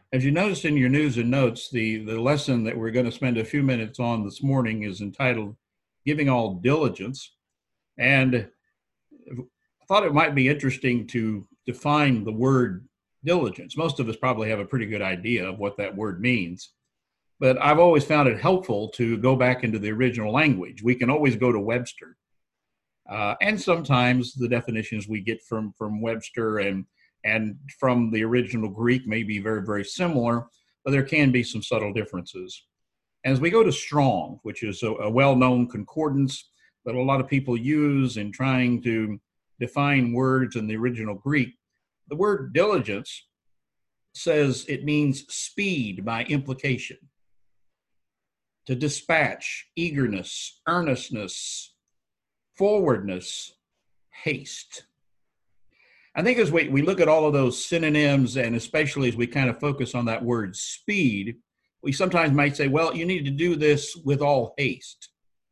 As you noticed in your news and notes, the lesson that we're going to spend a few minutes on this morning is entitled Giving All Diligence. And I thought it might be interesting to define the word diligence. Most of us probably have a pretty good idea of what that word means, but I've always found it helpful to go back into the original language. We can always go to Webster. And sometimes the definitions we get from Webster and from the original Greek may be very, very similar, but there can be some subtle differences. As we go to Strong, which is a well-known concordance that a lot of people use in trying to define words in the original Greek, the word diligence says it means speed by implication, to dispatch, eagerness, earnestness, forwardness, haste. I think as we look at all of those synonyms, and especially as we kind of focus on that word speed, we sometimes might say, well, you need to do this with all haste.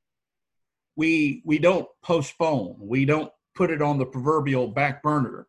We don't postpone. We don't put it on the proverbial back burner.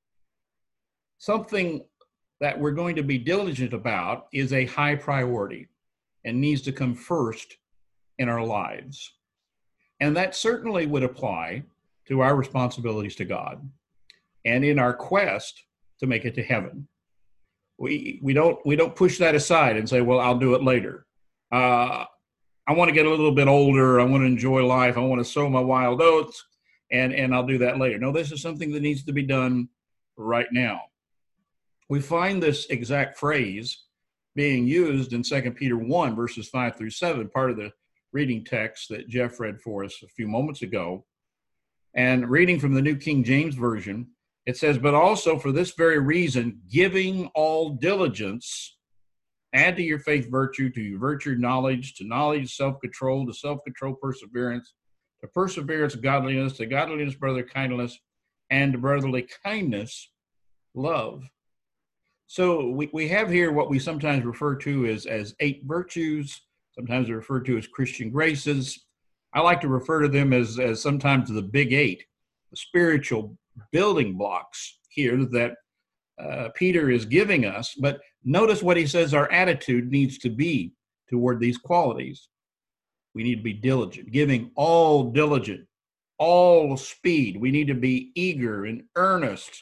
Something that we're going to be diligent about is a high priority and needs to come first in our lives. And that certainly would apply to our responsibilities to God and in our quest to make it to heaven. We don't push that aside and say, well, I'll do it later. I want to get a little bit older. I want to enjoy life. I want to sow my wild oats, and I'll do that later. No, this is something that needs to be done right now. We find this exact phrase being used in 2 Peter 1, verses 5 through 7, part of the reading text that Jeff read for us a few moments ago. And reading from the New King James Version, it says, but also for this very reason, giving all diligence, add to your faith virtue, to your virtue knowledge, to knowledge self-control, to self-control perseverance, to perseverance godliness, to godliness brotherly kindness, and to brotherly kindness love. So we have here what we sometimes refer to as 8 virtues, sometimes referred to as Christian graces. I like to refer to them as sometimes the big 8, the spiritual building blocks here that Peter is giving us. But notice what he says our attitude needs to be toward these qualities. We need to be diligent, giving all diligent, all speed. We need to be eager and earnest,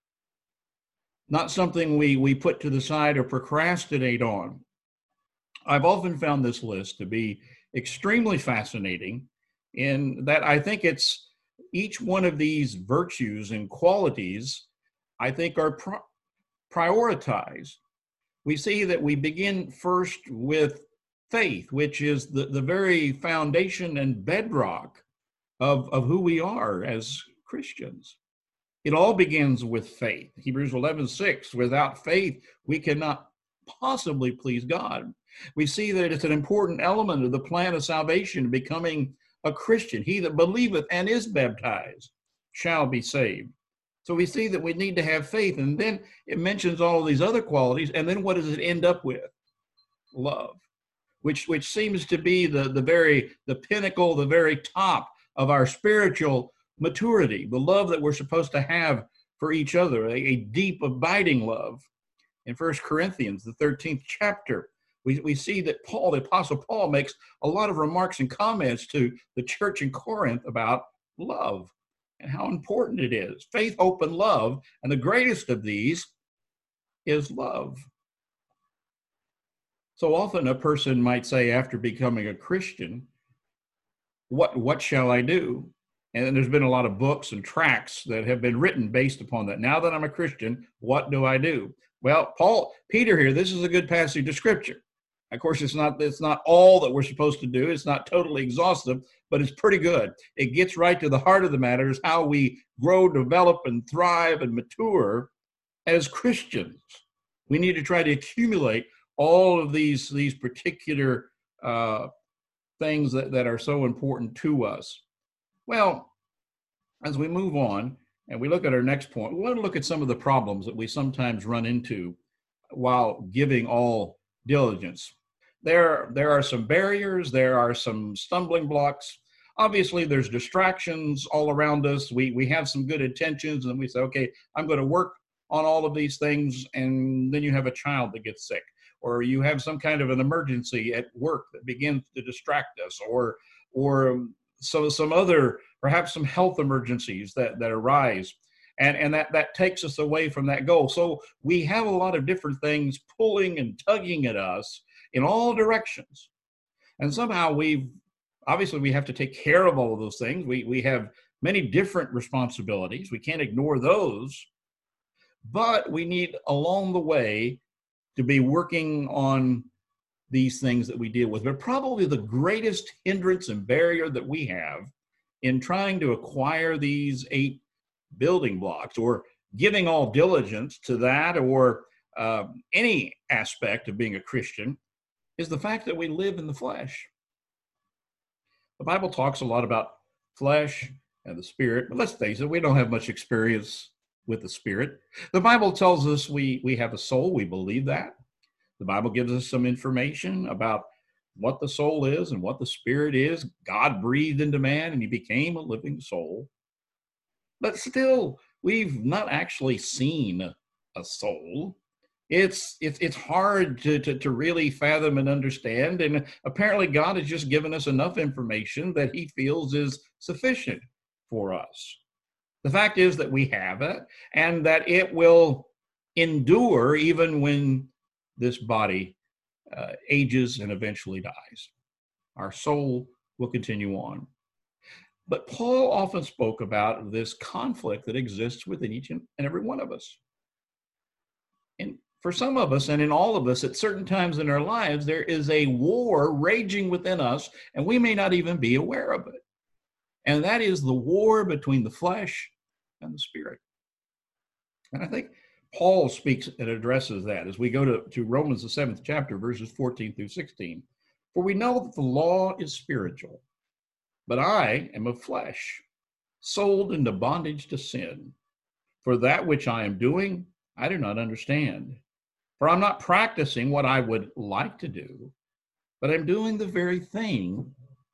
not something we put to the side or procrastinate on. I've often found this list to be extremely fascinating in that I think it's each one of these virtues and qualities, I think, are prioritized. We see that we begin first with faith, which is the very foundation and bedrock of who we are as Christians. It all begins with faith. Hebrews 11:6, without faith, we cannot possibly please God. We see that it's an important element of the plan of salvation, becoming a Christian. He that believeth and is baptized shall be saved. So we see that we need to have faith. And then it mentions all of these other qualities. And then what does it end up with? Love, which seems to be the pinnacle, the very top of our spiritual maturity, the love that we're supposed to have for each other, a deep, abiding love. In 1 Corinthians, the 13th chapter, we see that Paul, the Apostle Paul, makes a lot of remarks and comments to the church in Corinth about love and how important it is. Faith, hope, and love. And the greatest of these is love. So often a person might say after becoming a Christian, what shall I do? And there's been a lot of books and tracts that have been written based upon that. Now that I'm a Christian, what do I do? Well, Peter here, this is a good passage of scripture. Of course, it's not all that we're supposed to do. It's not totally exhaustive, but it's pretty good. It gets right to the heart of the matter, is how we grow, develop, and thrive and mature as Christians. We need to try to accumulate all of these particular things that are so important to us. Well, as we move on and we look at our next point, we want to look at some of the problems that we sometimes run into while giving all diligence. There are some barriers, there are some stumbling blocks. Obviously, there's distractions all around us. We have some good intentions, and we say, okay, I'm going to work on all of these things, and then you have a child that gets sick, or you have some kind of an emergency at work that begins to distract us, or some other, perhaps some health emergencies that arise, and that takes us away from that goal. So we have a lot of different things pulling and tugging at us in all directions, and somehow we have to take care of all of those things. We have many different responsibilities. We can't ignore those, but we need along the way to be working on these things that we deal with. But probably the greatest hindrance and barrier that we have in trying to acquire these 8 building blocks, or giving all diligence to that, or any aspect of being a Christian, is the fact that we live in the flesh. The Bible talks a lot about flesh and the spirit, but let's face it, we don't have much experience with the spirit. The Bible tells us we have a soul. We believe that. The Bible gives us some information about what the soul is and what the spirit is. God breathed into man and he became a living soul. But still, we've not actually seen a soul. It's hard to really fathom and understand. And apparently God has just given us enough information that he feels is sufficient for us. The fact is that we have it, and that it will endure even when this body ages and eventually dies. Our soul will continue on. But Paul often spoke about this conflict that exists within each and every one of us. And for some of us, and in all of us, at certain times in our lives, there is a war raging within us, and we may not even be aware of it. And that is the war between the flesh and the spirit. And I think Paul speaks and addresses that as we go to Romans, the 7th chapter, verses 14 through 16. For we know that the law is spiritual, but I am of flesh, sold into bondage to sin. For that which I am doing, I do not understand. For I'm not practicing what I would like to do, but I'm doing the very thing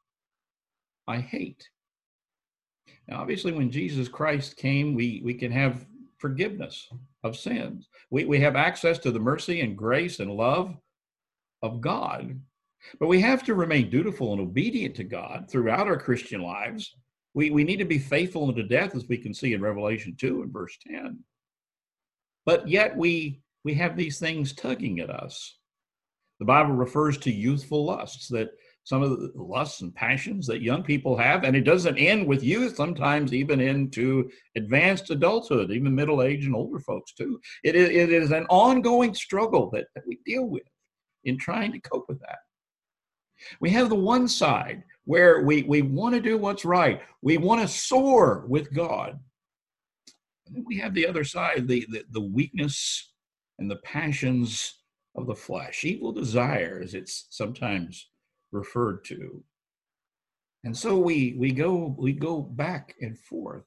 I hate. Now, obviously, when Jesus Christ came, we can have forgiveness of sins. We have access to the mercy and grace and love of God. But we have to remain dutiful and obedient to God throughout our Christian lives. We need to be faithful unto death, as we can see in Revelation 2 and verse 10. But yet we have these things tugging at us. The Bible refers to youthful lusts, that some of the lusts and passions that young people have, and it doesn't end with youth, sometimes even into advanced adulthood, even middle age and older folks too. It is an ongoing struggle that we deal with in trying to cope with that. We have the one side where we want to do what's right. We want to soar with God. And then we have the other side, the weakness and the passions of the flesh, evil desire, as it's sometimes referred to. And so we go back and forth.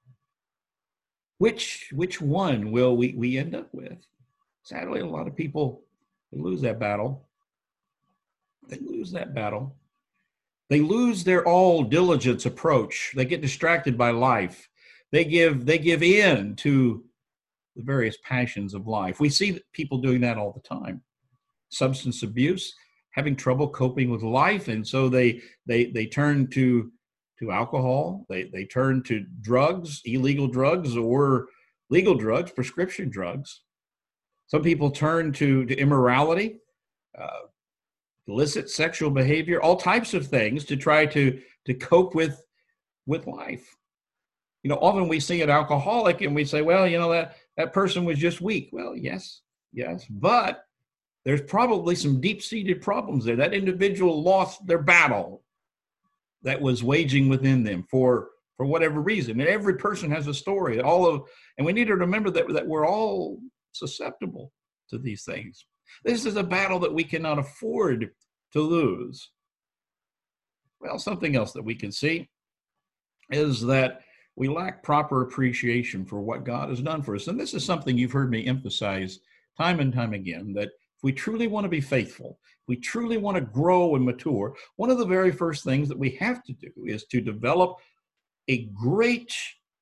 Which one will we end up with? Sadly, a lot of people, they lose that battle. They lose that battle. They lose their all diligence approach. They get distracted by life. They give in to the various passions of life. We see people doing that all the time. Substance abuse, having trouble coping with life, and so they turn to alcohol. They turn to drugs, illegal drugs or legal drugs, prescription drugs. Some people turn to immorality, illicit sexual behavior, all types of things to try to cope with life. You know, often we see an alcoholic and we say, well, you know, that person was just weak. Well, yes, but there's probably some deep-seated problems there. That individual lost their battle that was waging within them for whatever reason. And every person has a story. And we need to remember that we're all susceptible to these things. This is a battle that we cannot afford to lose. Well, something else that we can see is that we lack proper appreciation for what God has done for us. And this is something you've heard me emphasize time and time again, that if we truly want to be faithful, if we truly want to grow and mature, one of the very first things that we have to do is to develop a great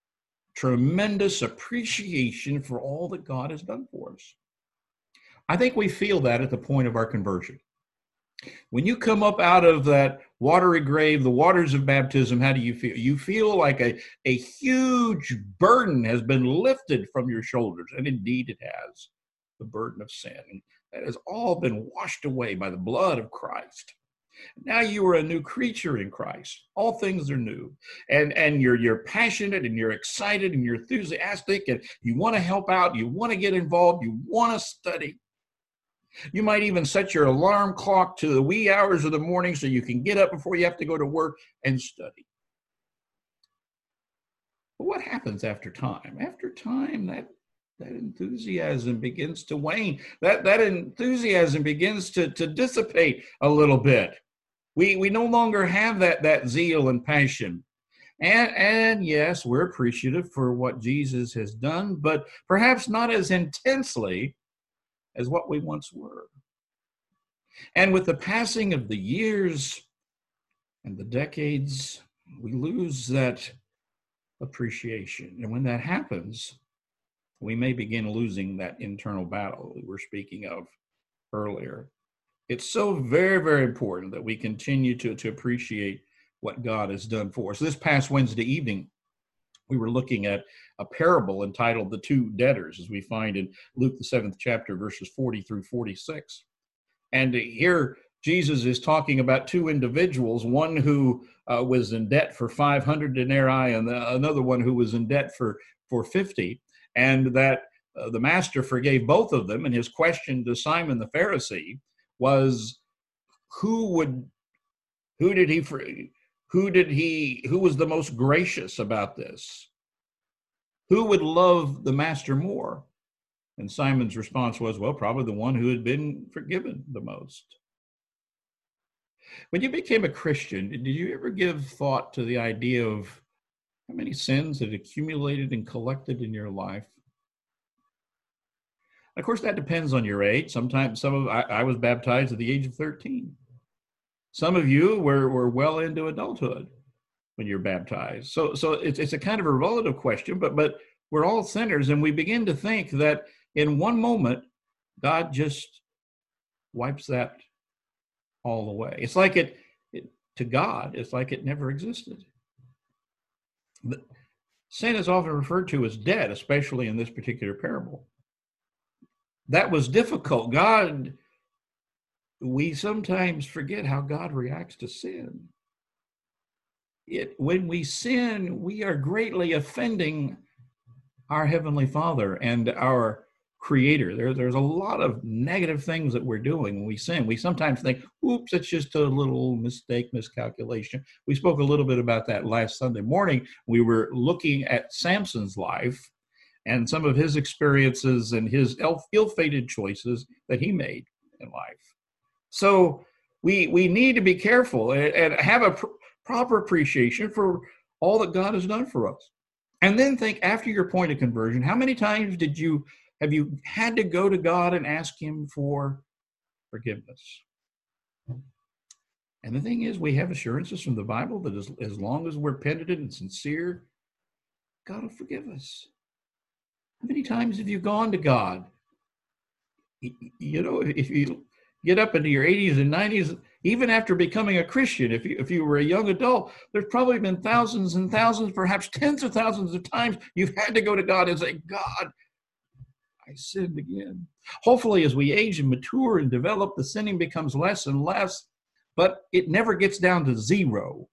tremendous appreciation for all that God has done for us. I think we feel that at the point of our conversion. When you come up out of that watery grave, the waters of baptism, how do you feel? You feel like a huge burden has been lifted from your shoulders. And indeed it has, the burden of sin. And that has all been washed away by the blood of Christ. Now you are a new creature in Christ. All things are new. And you're passionate and you're excited and you're enthusiastic and you want to help out. You want to get involved. You want to study. You might even set your alarm clock to the wee hours of the morning so you can get up before you have to go to work and study. But what happens after time? After time, that enthusiasm begins to wane. That enthusiasm begins to dissipate a little bit. We no longer have that zeal and passion. And yes, we're appreciative for what Jesus has done, but perhaps not as intensely as what we once were. And with the passing of the years and the decades, we lose that appreciation. And when that happens, we may begin losing that internal battle we were speaking of earlier. It's so very, very important that we continue to appreciate what God has done for us. This past Wednesday evening, we were looking at a parable entitled The Two Debtors, as we find in Luke, the 7th chapter, verses 40 through 46. And here Jesus is talking about two individuals, one who was in debt for 500 denarii and another one who was in debt for 50. And that the master forgave both of them. And his question to Simon the Pharisee was, who was the most gracious about this? Who would love the master more? And Simon's response was, well, probably the one who had been forgiven the most. When you became a Christian, did you ever give thought to the idea of how many sins had accumulated and collected in your life? Of course, that depends on your age. Sometimes I was baptized at the age of 13. Some of you were well into adulthood when you're baptized. So it's a kind of a relative question, but we're all sinners, and we begin to think that in one moment, God just wipes that all away. It's like to God, it's like it never existed. Sin is often referred to as debt, especially in this particular parable. That was difficult. We sometimes forget how God reacts to sin. When we sin, we are greatly offending our Heavenly Father and our Creator. There's a lot of negative things that we're doing when we sin. We sometimes think, oops, it's just a little mistake, miscalculation. We spoke a little bit about that last Sunday morning. We were looking at Samson's life and some of his experiences and his ill-fated choices that he made in life. So we need to be careful and have a proper appreciation for all that God has done for us. And then think, after your point of conversion, how many times have you had to go to God and ask him for forgiveness? And the thing is, we have assurances from the Bible that as long as we're penitent and sincere, God will forgive us. How many times have you gone to God? You know, if you get up into your 80s and 90s, even after becoming a Christian, if you were a young adult, there's probably been thousands and thousands, perhaps tens of thousands of times you've had to go to God and say, God, I sinned again. Hopefully, as we age and mature and develop, the sinning becomes less and less, but it never gets down to zero.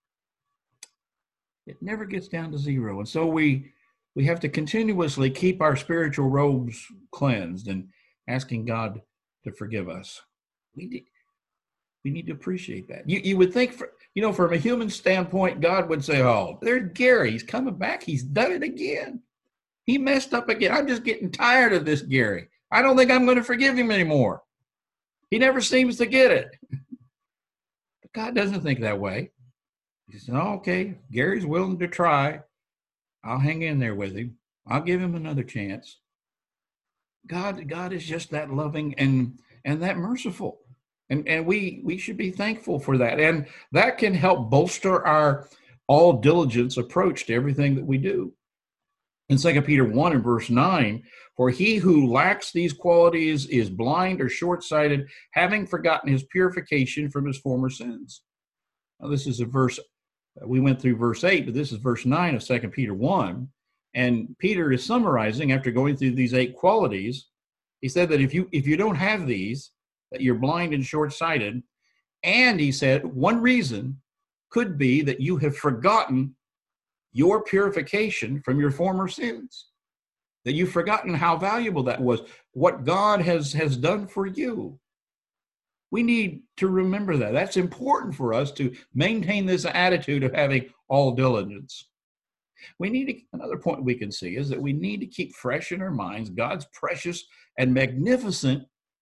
It never gets down to zero. And so we have to continuously keep our spiritual robes cleansed and asking God to forgive us. We need to appreciate that. You would think, from a human standpoint, God would say, oh, there's Gary. He's coming back. He's done it again. He messed up again. I'm just getting tired of this Gary. I don't think I'm going to forgive him anymore. He never seems to get it. But God doesn't think that way. He says, oh, okay, Gary's willing to try. I'll hang in there with him. I'll give him another chance. God is just that loving and that merciful. And we should be thankful for that. And that can help bolster our all diligence approach to everything that we do. In 2 Peter 1 and verse 9, for he who lacks these qualities is blind or short-sighted, having forgotten his purification from his former sins. Now, this is a verse, we went through verse 8, but this is verse 9 of 2 Peter 1. And Peter is summarizing after going through these 8 qualities. He said that if you don't have these, that you're blind and short-sighted. And he said one reason could be that you have forgotten your purification from your former sins, that you've forgotten how valuable that was, what God has done for you. We need to remember that. That's important for us to maintain this attitude of having all diligence. Another point we can see is that we need to keep fresh in our minds God's precious and magnificent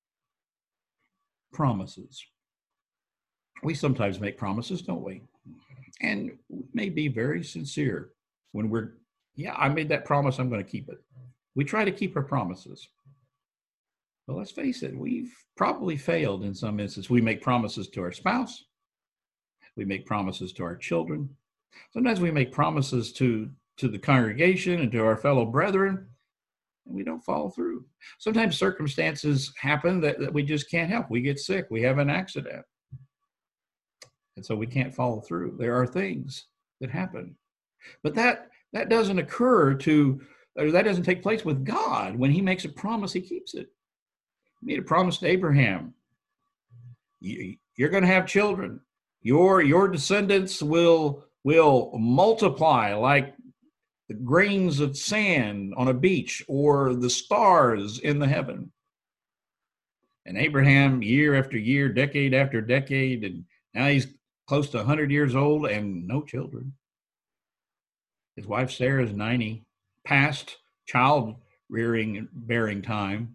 promises. We sometimes make promises, don't we? And may be very sincere when I made that promise, I'm going to keep it. We try to keep our promises. But let's face it, we've probably failed in some instances. We make promises to our spouse. We make promises to our children. Sometimes we make promises to the congregation and to our fellow brethren, and we don't follow through. Sometimes circumstances happen that we just can't help. We get sick. We have an accident. And so we can't follow through. There are things that happen. But that doesn't that doesn't take place with God. When he makes a promise, he keeps it. He made a promise to Abraham. You're going to have children. Your descendants will multiply like the grains of sand on a beach or the stars in the heaven. And Abraham, year after year, decade after decade, and now he's close to 100 years old and no children. His wife Sarah is 90, past child bearing time.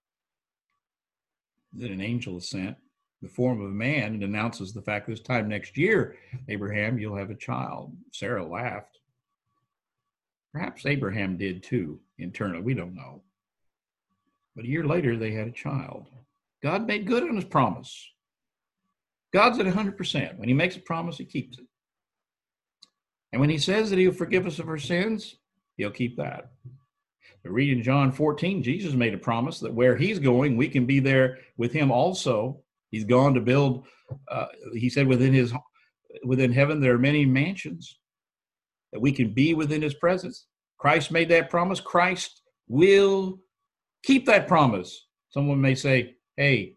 Then an angel is sent, the form of a man, and announces the fact this time next year, Abraham, you'll have a child. Sarah laughed. Perhaps Abraham did too, internally. We don't know. But a year later, they had a child. God made good on his promise. God's at 100%. When he makes a promise, he keeps it. And when he says that he'll forgive us of our sins, he'll keep that. We read in John 14, Jesus made a promise that where he's going, we can be there with him also. He's gone to build, he said within heaven there are many mansions that we can be within his presence. Christ made that promise. Christ will keep that promise. Someone may say, hey,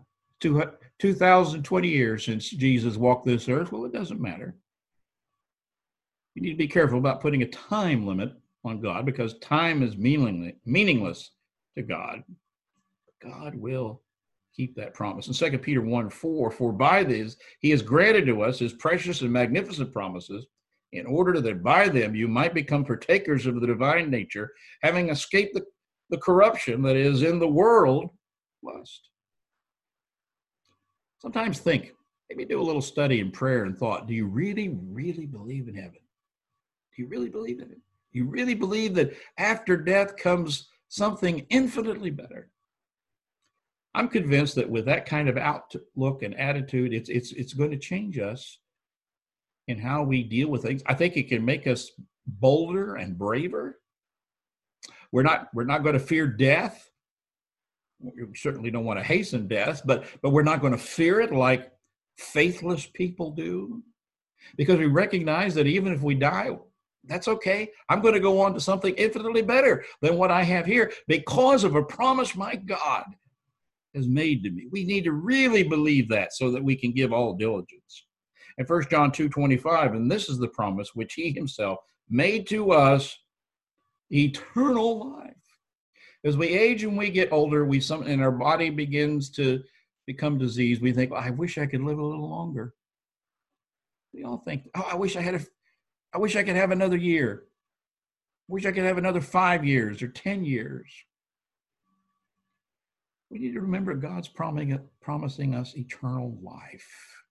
2020 years since Jesus walked this earth. Well, it doesn't matter. You need to be careful about putting a time limit on God because time is meaningless to God. God will keep that promise. In 2 Peter 1:4, for by this he has granted to us his precious and magnificent promises, in order that by them you might become partakers of the divine nature, having escaped the corruption that is in the world, lust. Sometimes maybe do a little study in prayer and thought, do you really, really believe in heaven? Do you really believe in it? Do you really believe that after death comes something infinitely better? I'm convinced that with that kind of outlook and attitude, it's going to change us in how we deal with things. I think it can make us bolder and braver. We're not going to fear death. We certainly don't want to hasten death, but we're not going to fear it like faithless people do, because we recognize that even if we die, that's okay. I'm going to go on to something infinitely better than what I have here because of a promise my God has made to me. We need to really believe that so that we can give all diligence. In 1 John 2:25, and this is the promise which he himself made to us, eternal life. As we age and we get older, and our body begins to become diseased, we think, I wish I could live a little longer. We all think, I wish I could have another year. I wish I could have another 5 years or 10 years. We need to remember God's promising us eternal life.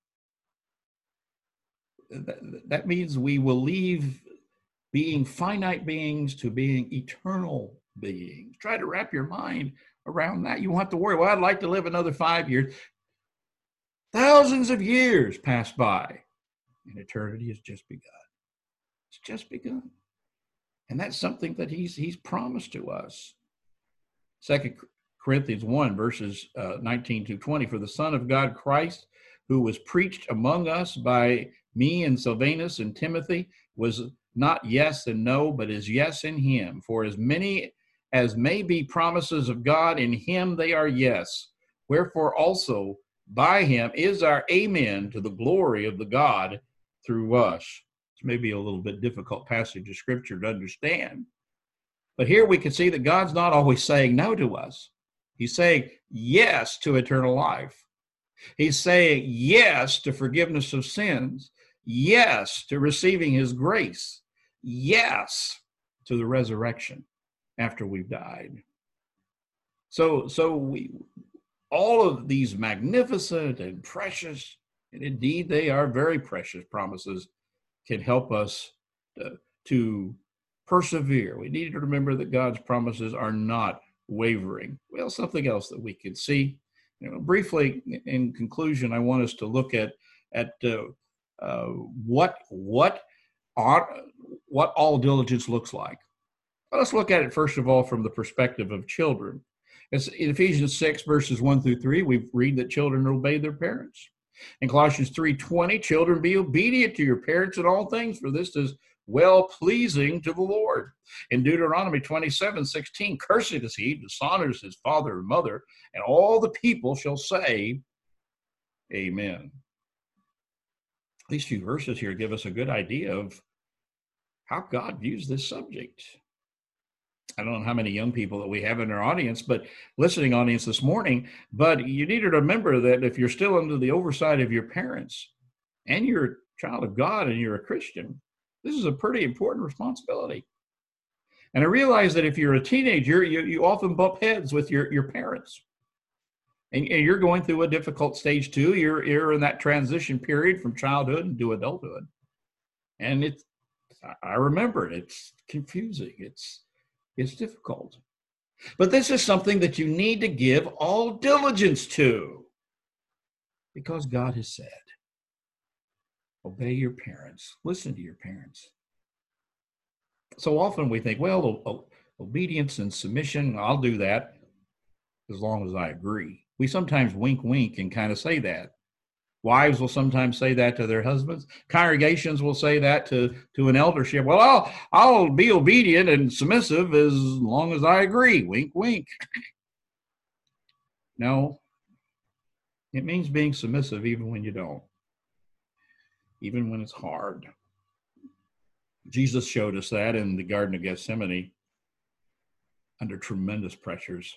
That means we will leave being finite beings to being eternal beings. Try to wrap your mind around that. You won't have to worry, I'd like to live another 5 years. Thousands of years pass by, and eternity has just begun. It's just begun. And that's something that he's promised to us. 2 Corinthians 1, verses 19 to 20. For the Son of God, Christ, who was preached among us by me and Silvanus and Timothy, was not yes and no, but is yes in him. For as many as may be promises of God, in him they are yes. Wherefore also by him is our amen to the glory of the God through us. It's maybe a little bit difficult passage of scripture to understand. But here we can see that God's not always saying no to us. He's saying yes to eternal life. He's saying yes to forgiveness of sins, yes to receiving his grace, yes to the resurrection after we've died. So all of these magnificent and precious, and indeed they are very precious promises, can help us to persevere. We need to remember that God's promises are not wavering. Well, something else that we can see, briefly in conclusion, I want us to look at what all diligence looks like. Let's look at it first of all from the perspective of children. As in Ephesians 6, verses 1 through 3, we read that children obey their parents. In Colossians 3:20, children, be obedient to your parents in all things, for this is well-pleasing to the Lord. In Deuteronomy 27:16, cursed is he who dishonors his father and mother, and all the people shall say, Amen. These few verses here give us a good idea of how God views this subject. I don't know how many young people that we have in our audience, but listening audience this morning, but you need to remember that if you're still under the oversight of your parents and you're a child of God and you're a Christian, this is a pretty important responsibility. And I realize that if you're a teenager, you often bump heads with your parents. And you're going through a difficult stage too. You're in that transition period from childhood into adulthood. And I remember it. It's confusing. It's difficult. But this is something that you need to give all diligence to, because God has said, obey your parents, listen to your parents. So often we think, well, obedience and submission, I'll do that as long as I agree. We sometimes wink and kind of say that. Wives will sometimes say that to their husbands. Congregations will say that to an eldership. Well, I'll be obedient and submissive as long as I agree. Wink. No, it means being submissive even when you don't, even when it's hard. Jesus showed us that in the Garden of Gethsemane under tremendous pressures.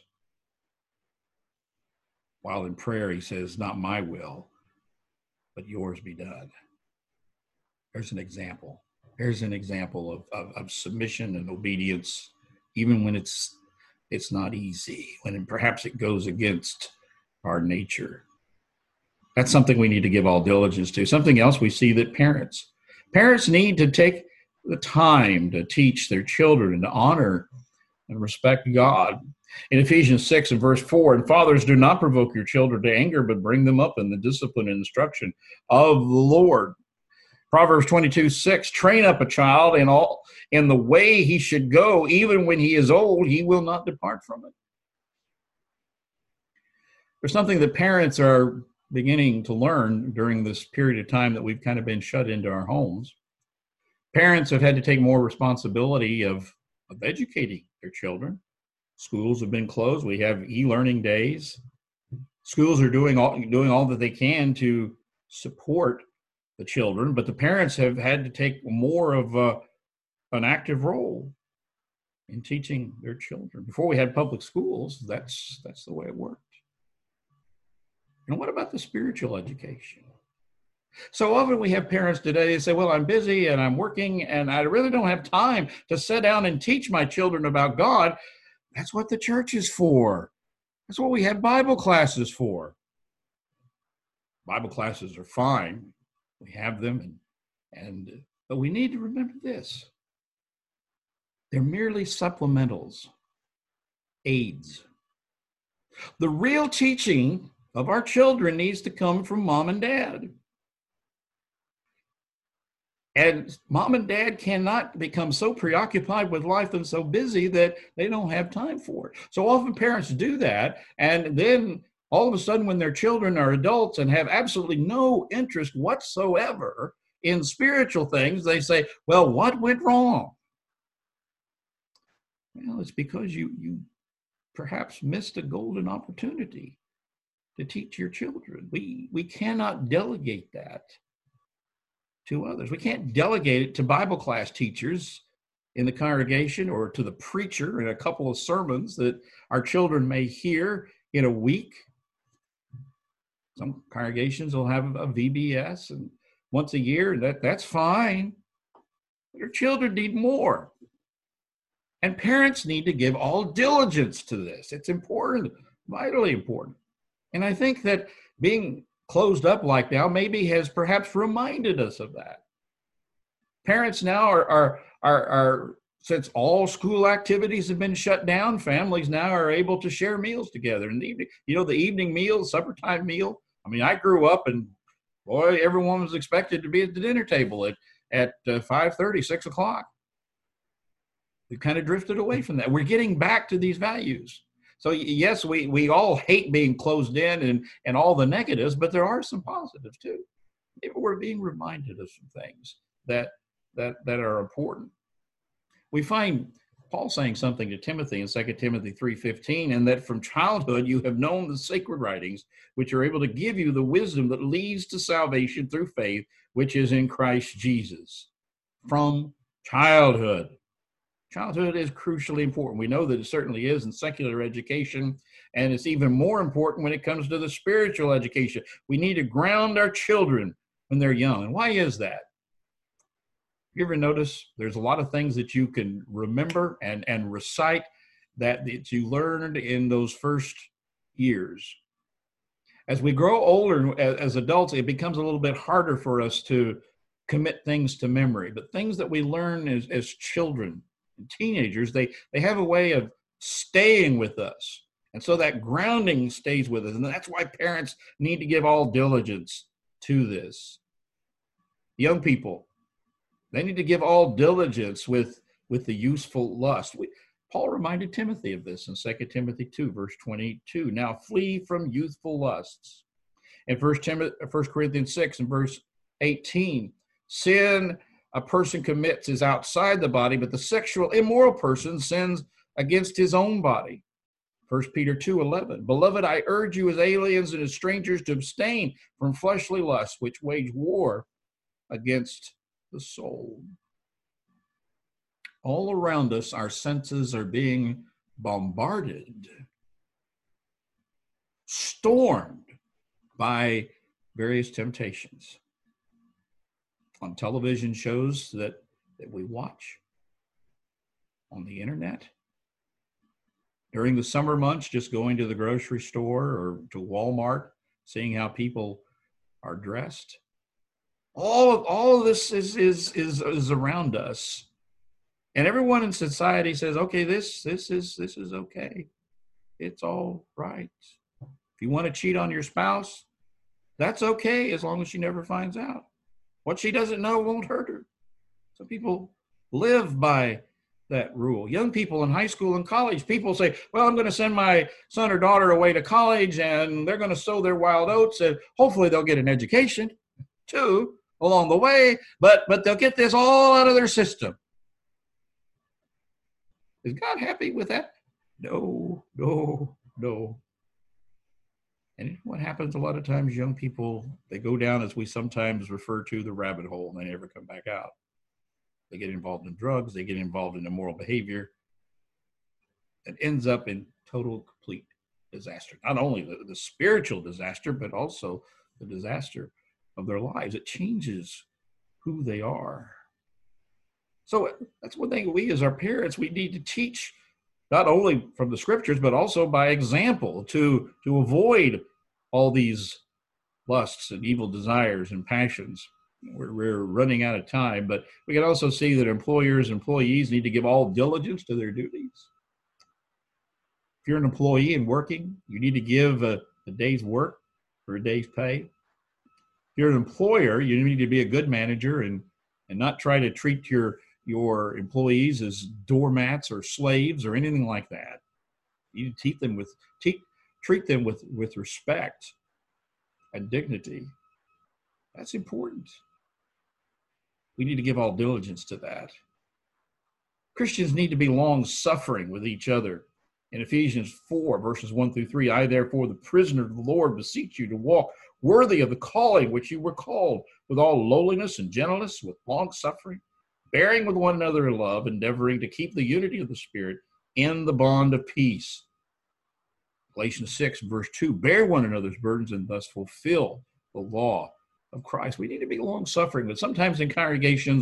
While in prayer, he says, not my will, but yours be done. There's an example. There's an example of submission and obedience, even when it's not easy, when perhaps it goes against our nature. That's something we need to give all diligence to. Something else we see that parents need to take the time to teach their children and to honor and respect God. In Ephesians 6 and verse 4, and fathers, do not provoke your children to anger, but bring them up in the discipline and instruction of the Lord. Proverbs 22:6, train up a child in the way he should go, even when he is old, he will not depart from it. There's something that parents are beginning to learn during this period of time that we've kind of been shut into our homes. Parents have had to take more responsibility of educating their children. Schools have been closed. We have e-learning days. Schools are doing all that they can to support the children, but the parents have had to take more of an active role in teaching their children. Before we had public schools, that's the way it worked. And what about the spiritual education? So often we have parents today that say, well, I'm busy and I'm working and I really don't have time to sit down and teach my children about God. That's what the church is for. That's what we have Bible classes for. Bible classes are fine. We have them, but we need to remember this. They're merely supplementals, aids. The real teaching of our children needs to come from mom and dad. And mom and dad cannot become so preoccupied with life and so busy that they don't have time for it. So often parents do that. And then all of a sudden, when their children are adults and have absolutely no interest whatsoever in spiritual things, they say, well, what went wrong? Well, it's because you perhaps missed a golden opportunity to teach your children. We cannot delegate that to others. We can't delegate it to Bible class teachers in the congregation or to the preacher in a couple of sermons that our children may hear in a week. Some congregations will have a VBS and once a year, and that's fine. But our children need more. And parents need to give all diligence to this. It's important, vitally important. And I think that being closed up like now maybe has perhaps reminded us of that. Parents now are since all school activities have been shut down, families now are able to share meals together. And the evening meal, supper time meal. I mean, I grew up and boy, everyone was expected to be at the dinner table at 5:30, 6 o'clock. We've kind of drifted away from that. We're getting back to these values. So yes, we all hate being closed in and all the negatives, but there are some positives too. Maybe we're being reminded of some things that are important. We find Paul saying something to Timothy in 2 Timothy 3:15, and that from childhood you have known the sacred writings, which are able to give you the wisdom that leads to salvation through faith, which is in Christ Jesus. From childhood. Childhood is crucially important. We know that it certainly is in secular education, and it's even more important when it comes to the spiritual education. We need to ground our children when they're young. And why is that? You ever notice there's a lot of things that you can remember and recite that you learned in those first years? As we grow older as adults, it becomes a little bit harder for us to commit things to memory. But things that we learn as children and teenagers, they have a way of staying with us. And so that grounding stays with us. And that's why parents need to give all diligence to this. Young people, they need to give all diligence with the useful lust. Paul reminded Timothy of this in 2 Timothy 2, verse 22. Now flee from youthful lusts. In 1 Corinthians 6 and verse 18, sin a person commits is outside the body, but the sexual immoral person sins against his own body. 1 Peter 2:11. Beloved, I urge you as aliens and as strangers to abstain from fleshly lusts, which wage war against the soul. All around us, our senses are being bombarded, stormed by various temptations. On television shows that we watch, on the internet, during the summer months, just going to the grocery store or to Walmart, seeing how people are dressed. All of this is around us, and everyone in society says, "Okay, this is okay. It's all right. If you want to cheat on your spouse, that's okay as long as she never finds out. What she doesn't know won't hurt her." So people live by that rule. Young people in high school and college, people say, well, I'm going to send my son or daughter away to college and they're going to sow their wild oats and hopefully they'll get an education too along the way, but they'll get this all out of their system. Is God happy with that? No. And what happens a lot of times, young people, they go down, as we sometimes refer to, the rabbit hole, and they never come back out. They get involved in drugs, they get involved in immoral behavior. It ends up in total, complete disaster. Not only the spiritual disaster, but also the disaster of their lives. It changes who they are. So that's one thing we as our parents, we need to teach, not only from the scriptures, but also by example to avoid all these lusts and evil desires and passions. We're running out of time, but we can also see that employers, employees need to give all diligence to their duties. If you're an employee and working, you need to give a day's work for a day's pay. If you're an employer, you need to be a good manager and and not try to treat your employees as doormats or slaves or anything like that. You treat them with respect and dignity. That's important. We need to give all diligence to that. Christians need to be long-suffering with each other. In Ephesians 4, verses 1 through 3, I, therefore, the prisoner of the Lord, beseech you to walk worthy of the calling which you were called, with all lowliness and gentleness, with long-suffering, bearing with one another in love, endeavoring to keep the unity of the Spirit in the bond of peace. Galatians 6, verse 2, bear one another's burdens and thus fulfill the law of Christ. We need to be long-suffering, but sometimes in congregations,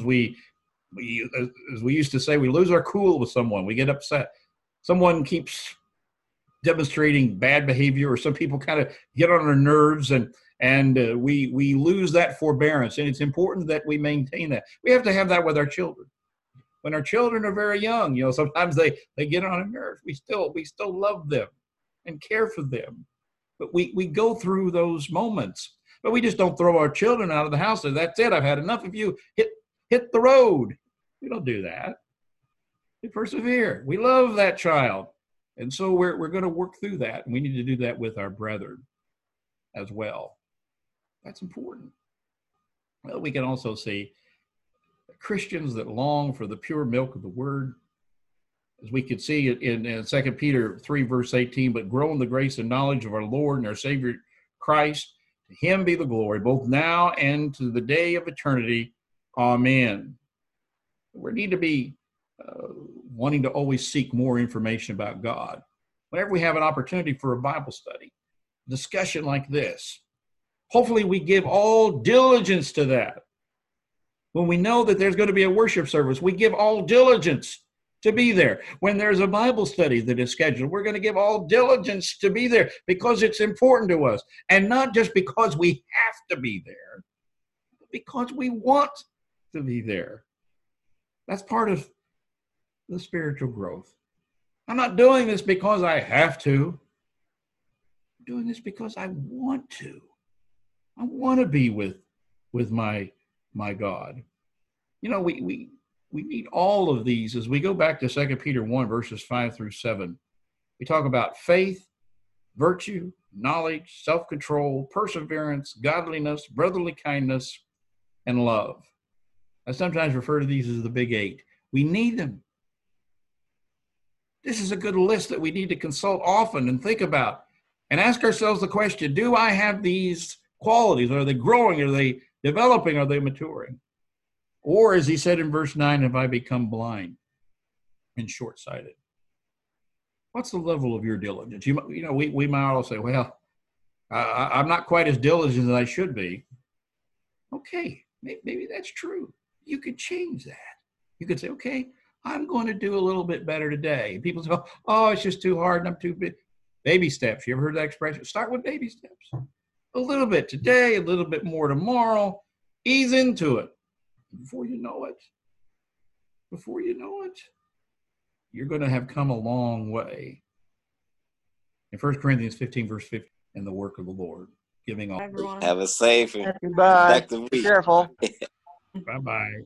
as we used to say, we lose our cool with someone. We get upset. Someone keeps demonstrating bad behavior, or some people kind of get on our nerves, and we lose that forbearance. And it's important that we maintain that. We have to have that with our children. When our children are very young, sometimes they get on our nerves. We still love them and care for them. But we go through those moments. But we just don't throw our children out of the house. And that's it. I've had enough of you. Hit the road. We don't do that. We persevere. We love that child. And so we're going to work through that. And we need to do that with our brethren as well. That's important. Well, we can also see Christians that long for the pure milk of the word. As we could see in 2 Peter 3, verse 18, but grow in the grace and knowledge of our Lord and our Savior Christ. To him be the glory, both now and to the day of eternity. Amen. We need to be wanting to always seek more information about God. Whenever we have an opportunity for a Bible study, discussion like this, hopefully we give all diligence to that. When we know that there's going to be a worship service, we give all diligence to be there. When there's a Bible study that is scheduled, we're going to give all diligence to be there because it's important to us. And not just because we have to be there, but because we want to be there. That's part of the spiritual growth. I'm not doing this because I have to. I'm doing this because I want to. I want to be with my God. We need all of these. As we go back to 2 Peter 1, verses 5 through 7, we talk about faith, virtue, knowledge, self-control, perseverance, godliness, brotherly kindness, and love. I sometimes refer to these as the big 8. We need them. This is a good list that we need to consult often and think about and ask ourselves the question, do I have these qualities? Are they growing? Are they developing? Are they maturing? Or, as he said in verse 9, have I become blind and short-sighted? What's the level of your diligence? We might all say, well, I'm not quite as diligent as I should be. Okay, maybe that's true. You could change that. You could say, okay, I'm going to do a little bit better today. And people say, oh, it's just too hard and I'm too big. Baby steps. You ever heard that expression? Start with baby steps. A little bit today, a little bit more tomorrow. Ease into it. Before you know it, you're going to have come a long way. In 1 Corinthians 15, verse 50, in the work of the Lord, giving all. Have a safe and Goodbye. productive week. Be careful. Bye-bye.